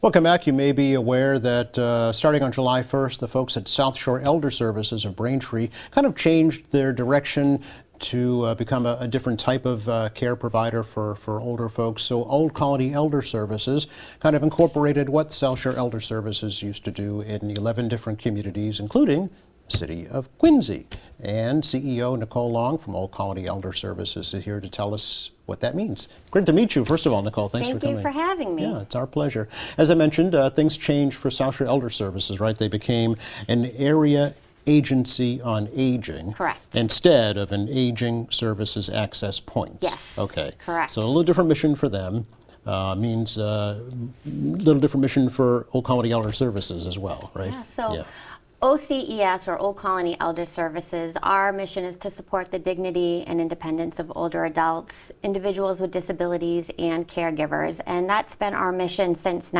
Welcome back. You may be aware that starting on July 1st, the folks at South Shore Elder Services of Braintree kind of changed their direction to become a different type of care provider for older folks. So Old Colony Elder Services kind of incorporated what South Shore Elder Services used to do in 11 different communities, including the city of Quincy. And CEO Nicole Long from Old Colony Elder Services is here to tell us what that means. Great to meet you, first of all, Nicole. Thanks for coming. Thank you for having me. Yeah, it's our pleasure. As I mentioned, things changed for South Shore Elder Services, right? They became an area agency on aging. Correct. Instead of an aging services access point. Yes. Okay. Correct. So a little different mission for them. Means a little different mission for Old Colony Elder Services as well, right? Yeah, so OCES, or Old Colony Elder Services, our mission is to support the dignity and independence of older adults, individuals with disabilities, and caregivers. And that's been our mission since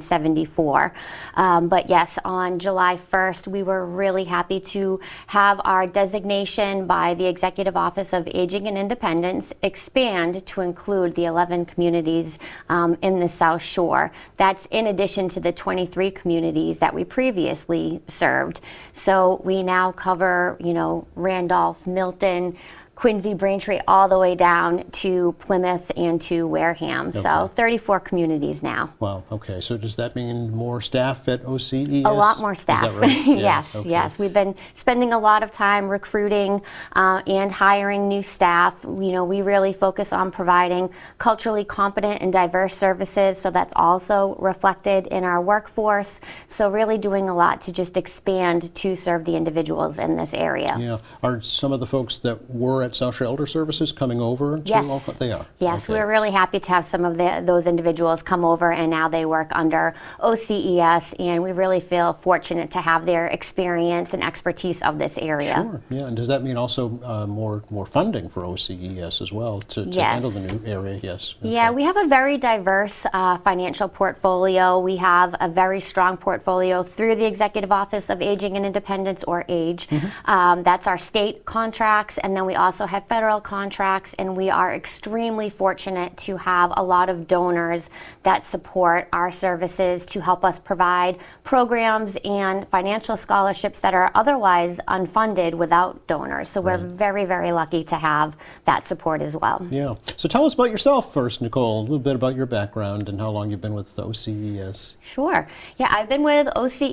1974. But yes, on July 1st, we were really happy to have our designation by the Executive Office of Aging and Independence expand to include the 11 communities in the South Shore. That's in addition to the 23 communities that we previously served. So we now cover, Randolph, Milton, Quincy, Braintree, all the way down to Plymouth and to Wareham. Okay. So 34 communities now. Wow, okay. So does that mean more staff at OCES? A lot more staff. Is that right? Yeah. Yes, okay. Yes. We've been spending a lot of time recruiting and hiring new staff. We really focus on providing culturally competent and diverse services, so that's also reflected in our workforce. So really doing a lot to just expand to serve the individuals in this area. Yeah. Are some of the folks that were at South Shore Elder Services coming over to Yes. They are? Yes, okay. We're really happy to have some of those individuals come over, and now they work under OCES, and we really feel fortunate to have their experience and expertise of this area. Sure, yeah, and does that mean also more funding for OCES as well to handle the new area? Yes. Okay. Yeah, we have a very diverse financial portfolio. We have a very strong portfolio through the Executive Office of Aging and Independence, or AGE. Mm-hmm. That's our state contracts, and then we also have federal contracts, and we are extremely fortunate to have a lot of donors that support our services to help us provide programs and financial scholarships that are otherwise unfunded without donors. So we're very, very lucky to have that support as well. Yeah. So tell us about yourself first, Nicole, a little bit about your background and how long you've been with OCES. Sure. Yeah, I've been with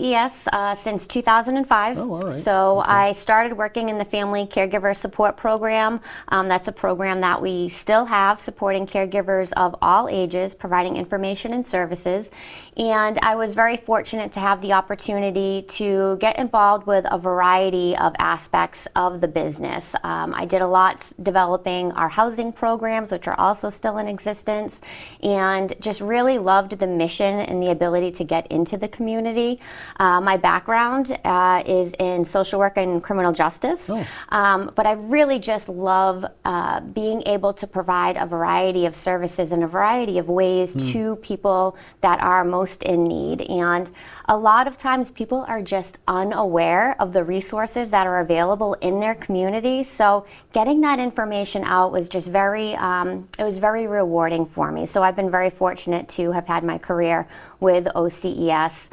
OCES since 2005. Oh, all right. So okay. I started working in the Family Caregiver Support Program. That's a program that we still have, supporting caregivers of all ages, providing information and services. And I was very fortunate to have the opportunity to get involved with a variety of aspects of the business. I did a lot developing our housing programs, which are also still in existence, and just really loved the mission and the ability to get into the community. My background is in social work and criminal justice, but I really just love being able to provide a variety of services in a variety of ways to people that are most in need. And a lot of times people are just unaware of the resources that are available in their community. So getting that information out was just very, it was very rewarding for me. So I've been very fortunate to have had my career with OCES.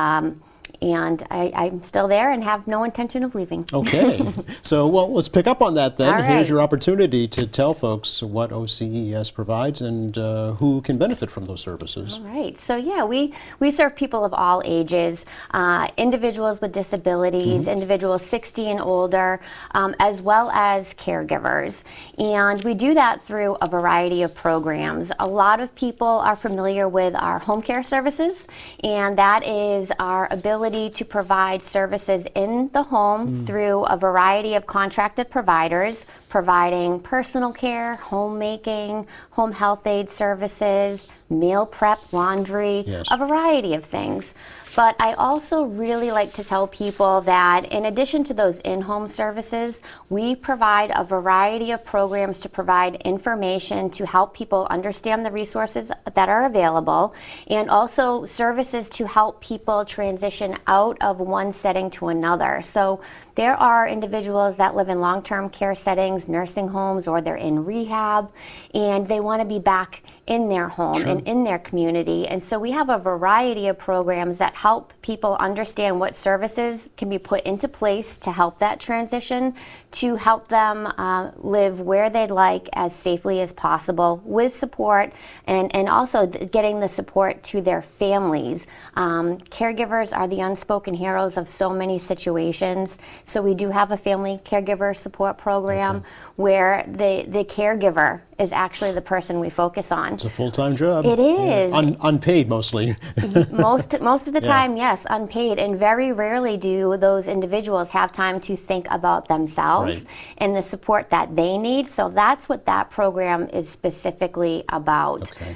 And I'm still there and have no intention of leaving. Okay. So, well, let's pick up on that then. All right. Here's your opportunity to tell folks what OCES provides and who can benefit from those services. All right. So, yeah, we serve people of all ages, individuals with disabilities, individuals 60 and older, as well as caregivers. And we do that through a variety of programs. A lot of people are familiar with our home care services, and that is our ability to provide services in the home through a variety of contracted providers, providing personal care, homemaking, home health aid services, meal prep, laundry, a variety of things. But I also really like to tell people that in addition to those in-home services, we provide a variety of programs to provide information to help people understand the resources that are available, and also services to help people transition out of one setting to another. So there are individuals that live in long-term care settings, nursing homes, or they're in rehab, and they want to be back in their home Sure. and in their community. And so we have a variety of programs that help people understand what services can be put into place to help that transition, to help them live where they'd like as safely as possible with support, and also getting the support to their families. Caregivers are the unspoken heroes of so many situations. So we do have a family caregiver support program where the caregiver is actually the person we focus on. It's a full-time job. It is. Unpaid mostly. Most of the time, yes, unpaid, and very rarely do those individuals have time to think about themselves Right. and the support that they need. So that's what that program is specifically about. Okay.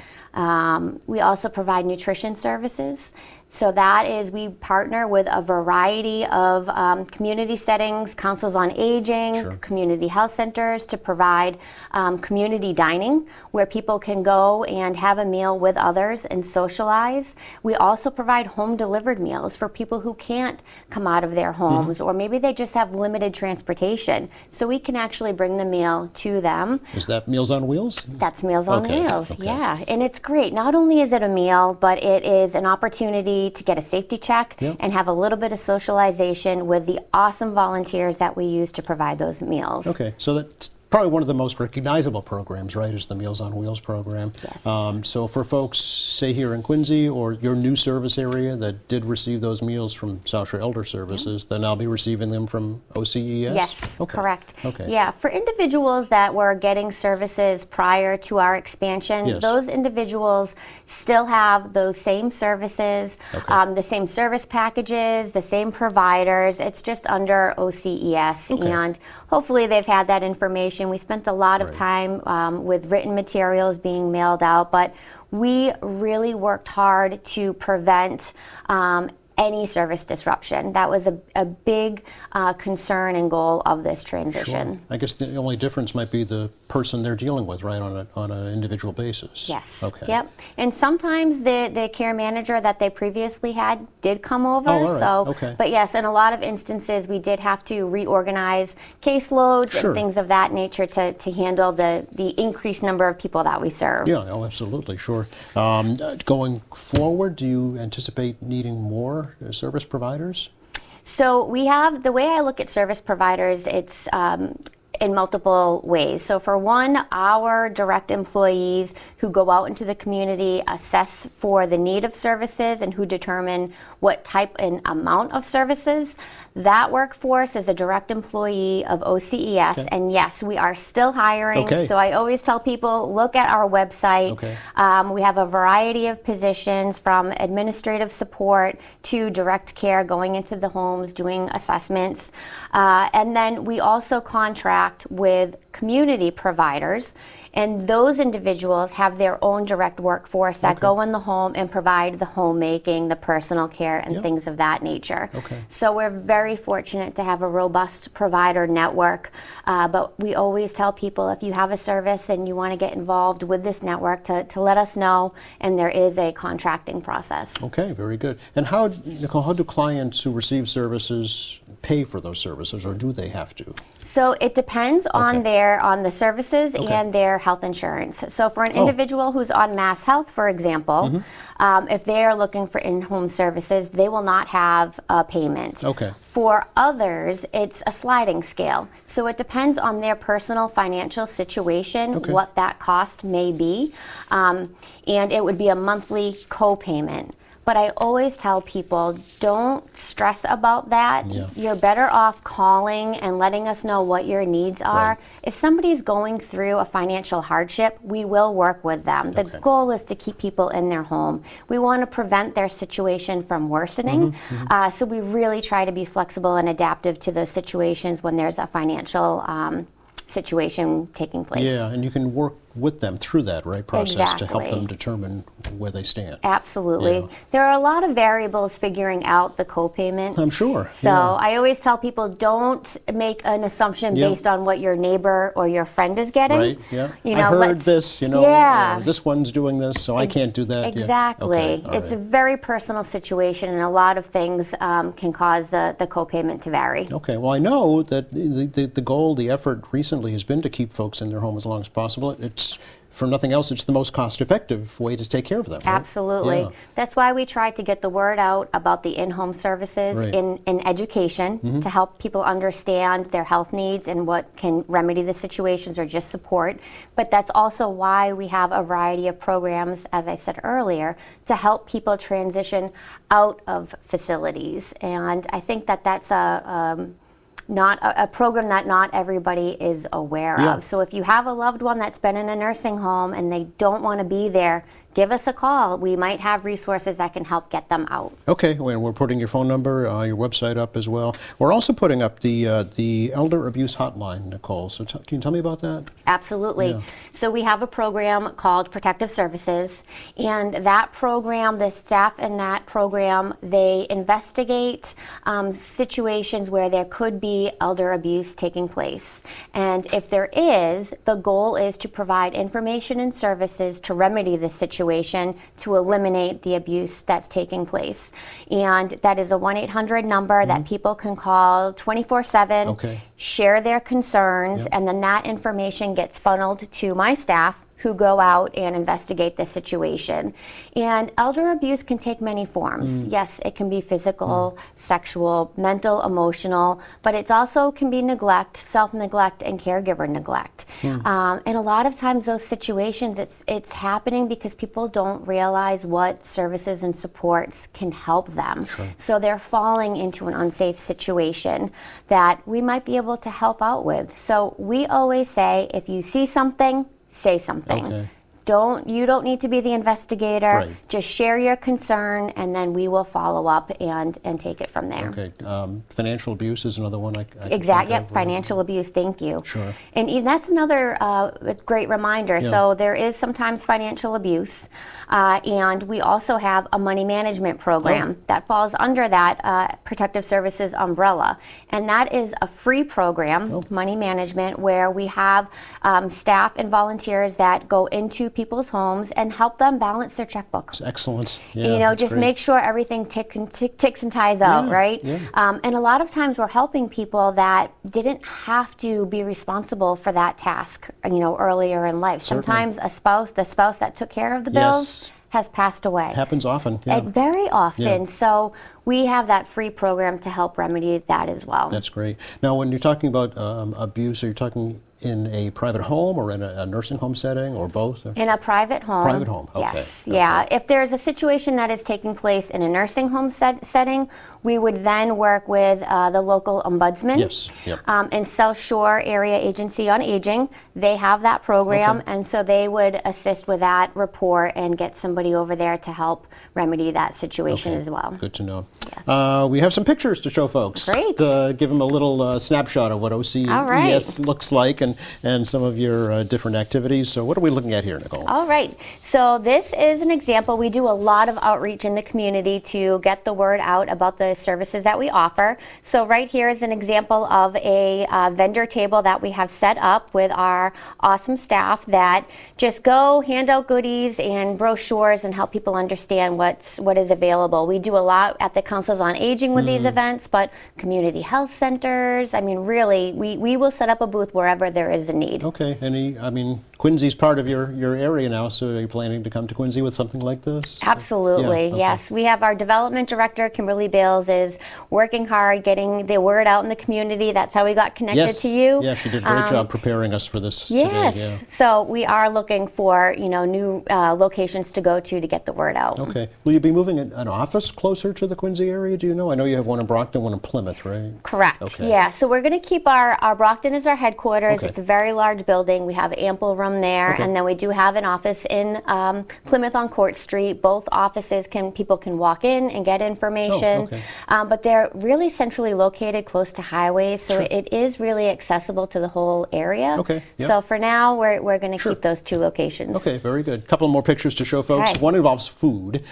We also provide nutrition services. So that is, we partner with a variety of community settings, councils on aging, Sure. community health centers, to provide community dining where people can go and have a meal with others and socialize. We also provide home delivered meals for people who can't come out of their homes, or maybe they just have limited transportation. So we can actually bring the meal to them. Is that Meals on Wheels? That's Meals on Okay, Wheels, okay. yeah. And it's great. Not only is it a meal, but it is an opportunity to get a safety check Yep. and have a little bit of socialization with the awesome volunteers that we use to provide those meals. Okay, so that's probably one of the most recognizable programs, right, is the Meals on Wheels program. Yes. So for folks, say here in Quincy or your new service area that did receive those meals from South Shore Elder Services, then I'll be receiving them from OCES? Yes, Okay. correct. Okay. Yeah, for individuals that were getting services prior to our expansion, Yes. those individuals still have those same services, Okay. the same service packages, the same providers. It's just under OCES, Okay. and hopefully they've had that information. We spent a lot of Right. time with written materials being mailed out, but we really worked hard to prevent any service disruption. That was a big concern and goal of this transition. Sure. I guess the only difference might be the person they're dealing with, right, on an individual basis. Yes. Okay. Yep. And sometimes the care manager that they previously had did come over. Oh, all right. So, Okay. but yes, in a lot of instances, we did have to reorganize caseloads Sure. and things of that nature to handle the increased number of people that we serve. Yeah, oh, absolutely, sure. Going forward, do you anticipate needing more service providers? So we have, the way I look at service providers, it's in multiple ways. So for one, our direct employees who go out into the community, assess for the need of services and who determine what type and amount of services. That workforce is a direct employee of OCES, Okay. and yes, we are still hiring. Okay. So I always tell people, look at our website. Okay. We have a variety of positions, from administrative support to direct care, going into the homes, doing assessments. And then we also contract with community providers, and those individuals have their own direct workforce that Okay. go in the home and provide the homemaking, the personal care, and Yep. things of that nature. Okay. So we're very fortunate to have a robust provider network, but we always tell people, if you have a service and you want to get involved with this network, to let us know, and there is a contracting process. Okay, very good. And how, Nicole, how do clients who receive services pay for those services, or do they have to? So it depends on Okay. on the services Okay. and their health insurance. So for an Oh. individual who's on Mass Health, for example, if they are looking for in-home services, they will not have a payment. Okay. For others, it's a sliding scale. So it depends on their personal financial situation, Okay. what that cost may be, and it would be a monthly co-payment. But I always tell people, don't stress about that. Yeah. You're better off calling and letting us know what your needs are. Right. If somebody's going through a financial hardship, we will work with them. The Okay. goal is to keep people in their home. We want to prevent their situation from worsening. So we really try to be flexible and adaptive to the situations when there's a financial situation taking place. Yeah, and you can work with them through that, right, process to help Exactly. them determine where they stand. Absolutely. Yeah. There are a lot of variables figuring out the co-payment. I'm sure. So yeah. I always tell people, don't make an assumption Yeah. based on what your neighbor or your friend is getting. Right, yeah. You I know, heard let's- this, Yeah. this one's doing this, so I can't do that. Yeah. Exactly. Okay, all It's a right. very personal situation, and a lot of things can cause the co-payment to vary. Okay, well, I know that the goal, the effort recently has been to keep folks in their home as long as possible. It's for nothing else, it's the most cost-effective way to take care of them. Right? Absolutely. Yeah. That's why we try to get the word out about the in-home services Right. in education to help people understand their health needs and what can remedy the situations or just support. But that's also why we have a variety of programs, as I said earlier, to help people transition out of facilities. And I think that that's not a program that not everybody is aware Yeah. of. So if you have a loved one that's been in a nursing home and they don't want to be there, give us a call. We might have resources that can help get them out. Okay, and we're putting your phone number, your website up as well. We're also putting up the Elder Abuse Hotline, Nicole. So can you tell me about that? Absolutely. Yeah. So we have a program called Protective Services, and that program, the staff in that program, they investigate situations where there could be elder abuse taking place. And if there is, the goal is to provide information and services to remedy the situation, to eliminate the abuse that's taking place. And that is a 1-800 number that people can call 24/7, Okay. share their concerns, Yep. and then that information gets funneled to my staff who go out and investigate the situation. And elder abuse can take many forms. Yes, it can be physical, sexual, mental, emotional, but it also can be neglect, self-neglect, and caregiver neglect. And a lot of times those situations, it's happening because people don't realize what services and supports can help them. Sure. So they're falling into an unsafe situation that we might be able to help out with. So we always say, if you see something, say something. Okay. You don't need to be the investigator. Right. Just share your concern, and then we will follow up and take it from there. Okay. Financial abuse is another one I can Exactly. think Yep. of. Financial abuse. Thank you. Sure. And that's another great reminder. Yeah. So there is sometimes financial abuse, and we also have a money management program that falls under that Protective Services umbrella, and that is a free program, money management, where we have staff and volunteers that go into people's homes and help them balance their checkbook. Excellent. Yeah, that's Just great. make sure everything ticks and ties out, right? yeah. And a lot of times we're helping people that didn't have to be responsible for that task, earlier in life. Certainly. Sometimes the spouse that took care of the bills Yes. has passed away. Happens often. Yeah. Very often. Yeah. So we have that free program to help remedy that as well. That's great. Now, when you're talking about abuse, are you talking in a private home or in a nursing home setting or both? In a private home. Private home, okay. Yes, yeah. If there's a situation that is taking place in a nursing home setting, we would then work with the local ombudsman. Yes, yep. And South Shore Area Agency on Aging. They have that program, Okay. and so they would assist with that report and get somebody over there to help remedy that situation Okay, as well. Good to know. Yes. We have some pictures to show folks. Great. Give them a little snapshot of what OCES All right. looks like and some of your different activities. So what are we looking at here, Nicole? All right. So this is an example. We do a lot of outreach in the community to get the word out about the services that we offer. So right here is an example of a vendor table that we have set up with our awesome staff that just go hand out goodies and brochures and help people understand what is available. We do a lot at the Councils on Aging with these events, but community health centers, really, we will set up a booth wherever there is a need. Okay. Quincy's part of your area now, so are you planning to come to Quincy with something like this? Absolutely, Yeah, okay. yes. We have our development director, Kimberly Bales, is working hard getting the word out in the community. That's how we got connected to you. Yeah, she did a great job preparing us for this Yes. today. Yeah. So we are looking for new locations to go to get the word out. Okay. Will you be moving an office closer to the Quincy area, do you know? I know you have one in Brockton, one in Plymouth, right? Correct. Okay. Yeah. So we're going to keep our Brockton as our headquarters. Okay. It's a very large building. We have ample room there, Okay. and then we do have an office in Plymouth on Court Street. Both offices people can walk in and get information. Oh, okay. But they're really centrally located, close to highways, so Sure. it is really accessible to the whole area. Okay, yep. So for now, we're going to Sure. keep those two locations. Okay, very good. Couple more pictures to show folks. Right. One involves food,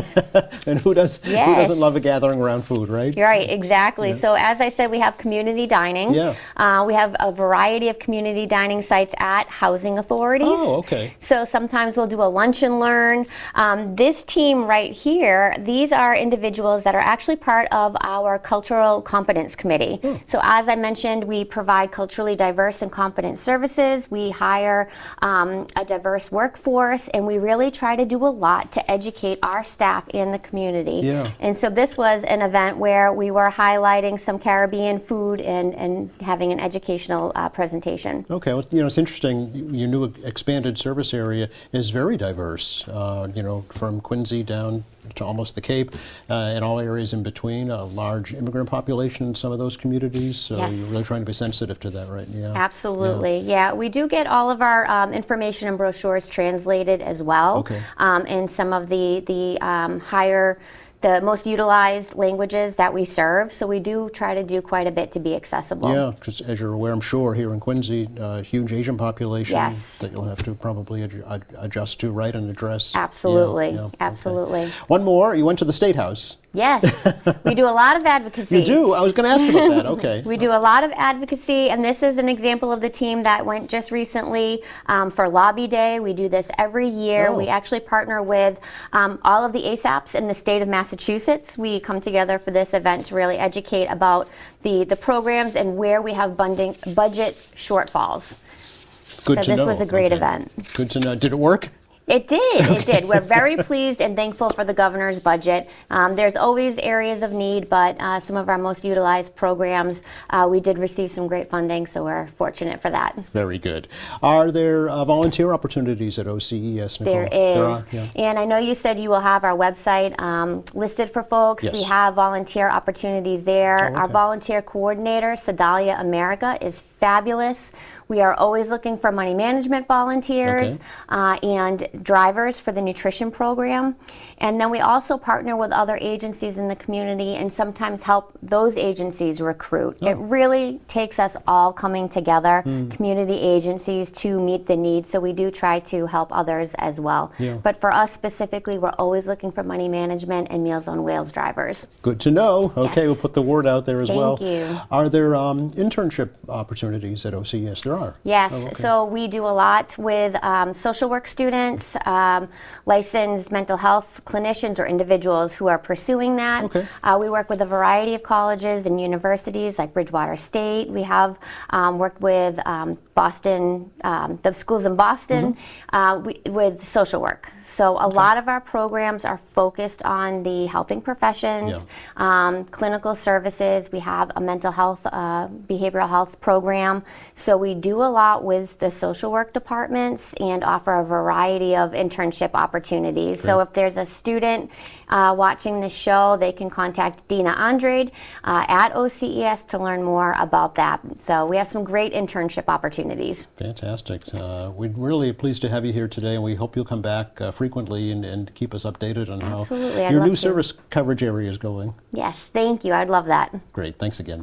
and who doesn't love a gathering around food, right? You're right, exactly. So as I said, we have community dining. Yeah. We have a variety of community dining sites at housing authorities. Oh, okay. So sometimes we'll do a lunch and learn. This team right here, these are individuals that are actually part of our Cultural Competence Committee. So as I mentioned, we provide culturally diverse and competent services. We hire a diverse workforce, and we really try to do a lot to educate our staff and the community. Yeah. And so this was an event where we were highlighting some Caribbean food and having an educational presentation. Okay, well, it's interesting. Your new expanded service area is very diverse. From Quincy down to almost the Cape, and all areas in between. A large immigrant population in some of those communities. So Yes. you're really trying to be sensitive to that, right? Yeah. Absolutely, yeah. We do get all of our information and brochures translated as well. Okay. In some of the most utilized languages that we serve. So we do try to do quite a bit to be accessible. Yeah, because as you're aware, I'm sure, here in Quincy, huge Asian population Yes. that you'll have to probably adjust to, right, and address. Absolutely, Yeah, okay. absolutely. One more, you went to the State House. Yes, we do a lot of advocacy. You do? I was going to ask about that, okay. We do a lot of advocacy, and this is an example of the team that went just recently for Lobby Day. We do this every year. Oh. We actually partner with all of the ASAPs in the state of Massachusetts. We come together for this event to really educate about the programs and where we have budget shortfalls. Good So to this know. was a great Okay. event. Good to know. Did it work? It did, it did. We're very pleased and thankful for the governor's budget. There's always areas of need, but some of our most utilized programs, we did receive some great funding, so we're fortunate for that. Very good. Are there volunteer opportunities at OCES, Nicole? There is. There are, yeah. And I know you said you will have our website listed for folks. Yes. We have volunteer opportunities there. Oh, okay. Our volunteer coordinator, Sedalia America, is fabulous. We are always looking for money management volunteers and drivers for the nutrition program. And then we also partner with other agencies in the community and sometimes help those agencies recruit. It really takes us all coming together, community agencies, to meet the needs. So we do try to help others as well. Yeah. But for us specifically, we're always looking for money management and Meals on Wheels drivers. Good to know. Okay, Yes. we'll put the word out there as well. Thank you. Are there internship opportunities at OCES? There are. Yes, Oh, okay. so we do a lot with social work students, licensed mental health clinicians or individuals who are pursuing that. Okay. We work with a variety of colleges and universities like Bridgewater State. We have worked with Boston, the schools in Boston, with social work. So a lot of our programs are focused on the helping professions, clinical services. We have a mental health, behavioral health program. So we do a lot with the social work departments and offer a variety of internship opportunities. So if there's a student watching this show, they can contact Dina Andrade at OCES to learn more about that. So we have some great internship opportunities. Fantastic. We're really pleased to have you here today, and we hope you'll come back frequently and keep us updated on Absolutely, how I'd your love new to. service coverage area is going. Yes, thank you. I'd love that. Great. Thanks again.